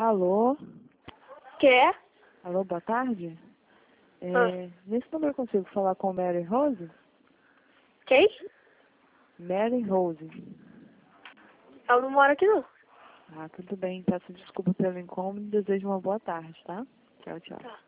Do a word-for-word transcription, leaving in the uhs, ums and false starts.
Alô? Quer? Alô, boa tarde? É, Ah. Nesse número eu consigo falar com Mary Rose? Quem? Mary Rose. Ela não mora aqui não. Ah, tudo bem. Peço desculpa pelo incômodo e desejo uma boa tarde, tá? Tchau, tchau. Tá.